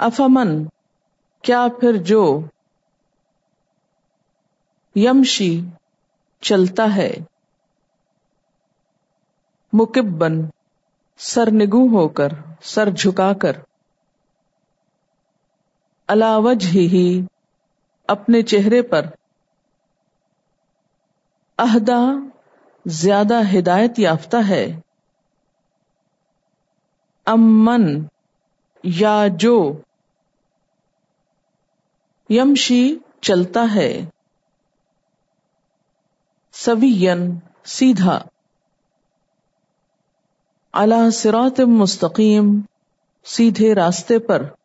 अफमन क्या फिर जो, यमशी चलता है, मुकिब्बन सरनिगू होकर, सर झुकाकर, अला वजहिही अपने चेहरे पर, अहदा ज्यादा हिदायत याफ्ता है, अम्मन या जो, यमशी चलता है, सवियन सीधा, अला सिरात मुस्तकीम सीधे रास्ते पर,